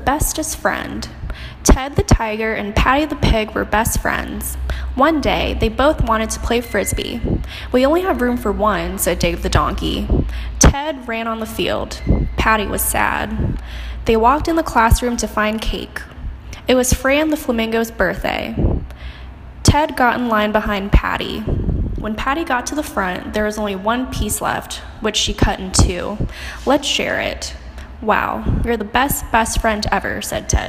bestest friend. Ted the tiger and Patty the pig were best friends. One day, they both wanted to play frisbee. "We only have room for one," said Dave the donkey. Ted ran on the field. Patty was sad. They walked in the classroom to find cake. It was Fran the flamingo's birthday. Ted got in line behind Patty. When Patty got to the front, there was only one piece left, which she cut in two. "Let's share it." "Wow, you're the best friend ever," said Ted.